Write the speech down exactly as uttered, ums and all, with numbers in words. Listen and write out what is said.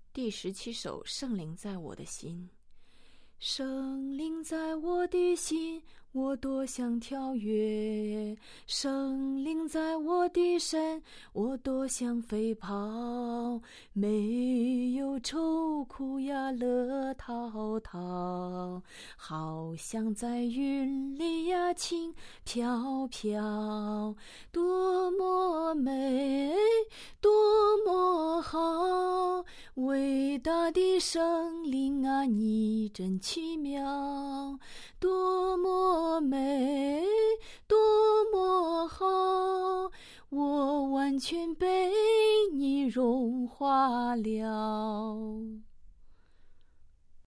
第十七首，圣灵在我的心。圣灵在我的心，我多想跳跃；圣灵在我的身，我多想飞跑。没有愁苦呀，乐滔滔，好像在云里呀，轻飘飘。多么美，多么好，伟大的圣灵啊，你真奇妙。多